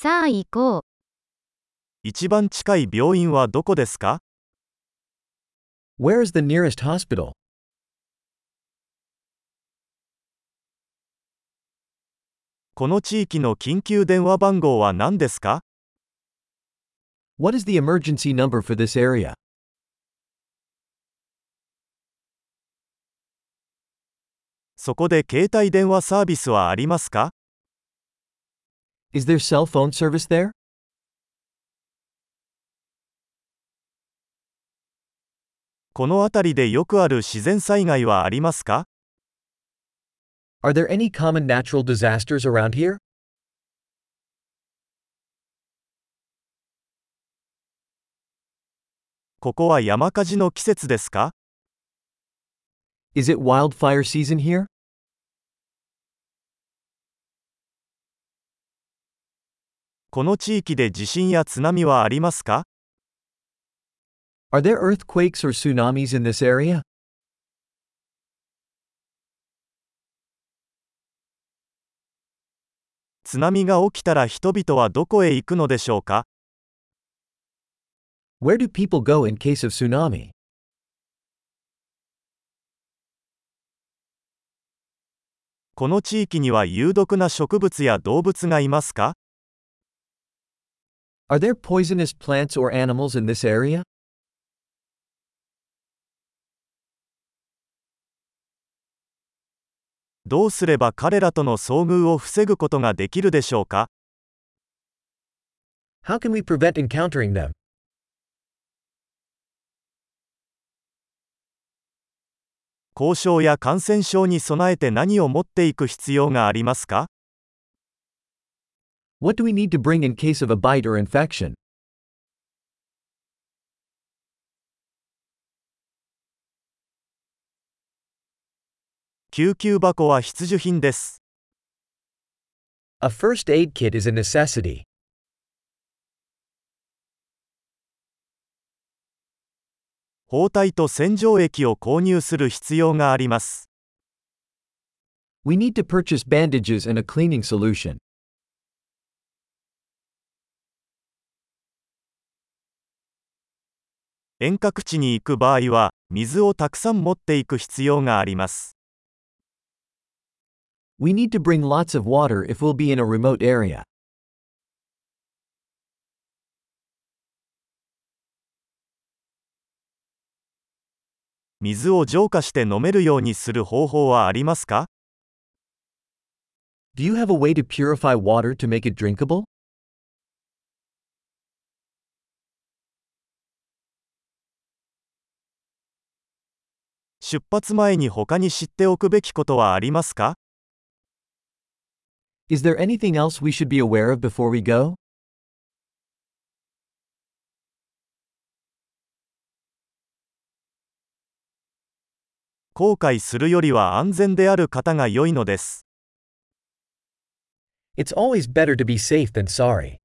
さあ行こう。 一番近い病院はどこですか？ Where is the nearest hospital? この地域の緊急電話番号は何ですか？ What is the emergency number for this area? そこで携帯電話サービスはありますか？ Is there cell phone service there? この辺りでよくある自然災害はありますか？ Are there any common natural disasters around here? ここは山火事の季節ですか？ Is it wildfire season here? この地域で地震や津波はありますか？ Are there earthquakes or tsunamis in this area? 津波が起きたら人々はどこへ行くのでしょうか？ Where do people go in case of tsunami? この地域には有毒な植物や動物がいますか？ Are there poisonous plants or animals in this area? どうすれば彼らとの遭遇を防ぐことができるでしょうか？ How can we prevent encountering them? 後遺症や感染症に備えて何を持っていく必要がありますか？ What do we need to bring in case of a bite or infection? 救急箱は必需品です。 A first aid kit is a necessity. 包帯と洗浄液を購入する必要があります。 We need to purchase bandages and a cleaning solution. 遠隔地に行く場合は、水をたくさん持っていく必要があります。 We need to bring lots of water if we'll be in a remote area. 水を浄化して飲めるようにする方法はありますか？ Do you have a way to purify water to make it drinkable? 出発前に他に知っておくべきことはありますか？ Is there anything else we should be aware of before we go? 後悔するよりは安全である方が良いのです。 It's always better to be safe than sorry.